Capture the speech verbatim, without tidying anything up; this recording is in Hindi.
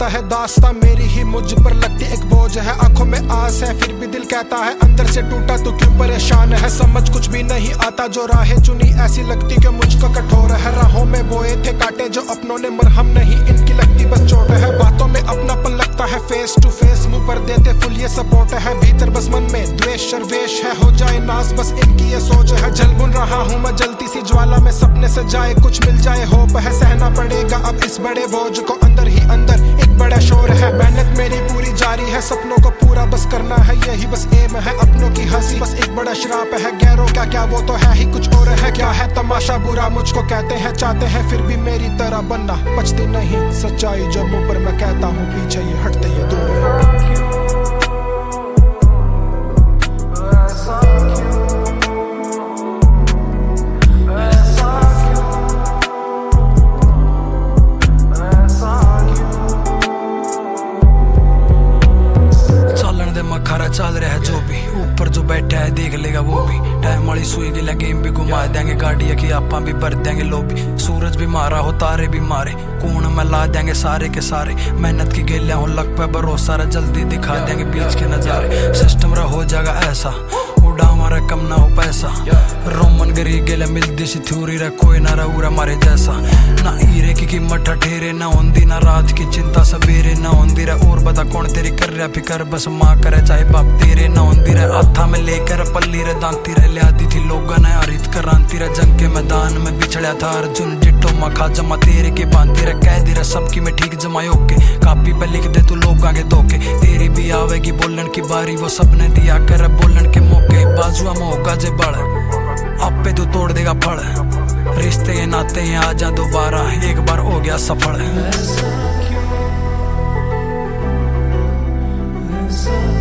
सुनाता है दास्तां मेरी ही मुझ पर लगती एक बोझ है। आंखों में आस है फिर भी दिल कहता है अंदर से टूटा तो क्यों परेशान है। समझ कुछ भी नहीं आता जो राहें चुनी ऐसी लगती कि मुझको कठोर है। राहों में बोए थे कांटे जो अपनों ने मरहम नहीं इनकी लगती बस चोट है। बातों में अपनापन लगता है फेस टू फेस मुंह पर देते फुल ये सपोर्ट है। भीतर बस मन में द्वेष शर्वेश है हो जाए नाश बस इनकी ये सोच है। जल बुन रहा हूँ मैं जलती सी ज्वाला में सपने से जाए कुछ मिल जाए होप है। सहना पड़ेगा अब इस बड़े बोझ को अंदर ही अंदर एक बड़ा शोर है। मेहनत मेरी पूरी जारी है सपनों को पूरा बस करना है यही बस एम है। अपनों की हंसी बस एक बड़ा श्राप है। गैरों का क्या वो तो है ही कुछ और है। क्या है तमाशा बुरा मुझको कहते हैं चाहते हैं फिर भी मेरी तरह बनना बचती नहीं सच्चाई जब मुंह पर मैं कहता हूँ पीछे ये हटते ये दूर है। खरा चल रहा है जो भी ऊपर जो बैठा है देख लेगा वो भी। टाइम वाली सुई गिला गेम भी घुमा देंगे गाड़िया की आपा भी भर देंगे लोभी। सूरज भी मारा हो तारे भी मारे कून में ला देंगे सारे के सारे। मेहनत की गेलियां हो लग पे भरोसा रे जल्दी दिखा देंगे बीच के नजारे। सिस्टम रहा हो जाएगा ऐसा उड़ा हमारा कम ना हो पैसा। रोमन गरी गेले मिलती सी थ्योरी रे कोई ना रहा मारे जैसा। ना हीरे की कीमत ठठेरे ना होंदी ना रात की चिंता सवेरे ना होंदी रे। और बता कौन तेरी कर रहा फिकर बस माँ करे चाहे बाप तेरे ना होंदी रे। हाथा में लेकर पल्ली रे दांती रे लिया दी थी लोगों ने हरित क्रांति रे। जंग के मैदान में बिछड़ा था अर्जुन जिट्टो मखा जमा तेरे के बांधी रे। कह दी रे सबकी में ठीक जमायो के कापी पे लिख दे तू लोग आगे धोखे। तेरी भी आवेगी बोलन की बारी वो सबने दिया कर बोलन के मौके। बाजुआ में होगा जे बड़ आपे तू तोड़ देगा फल। रिश्ते नाते हैं आ जा दोबारा एक बार हो गया सफल।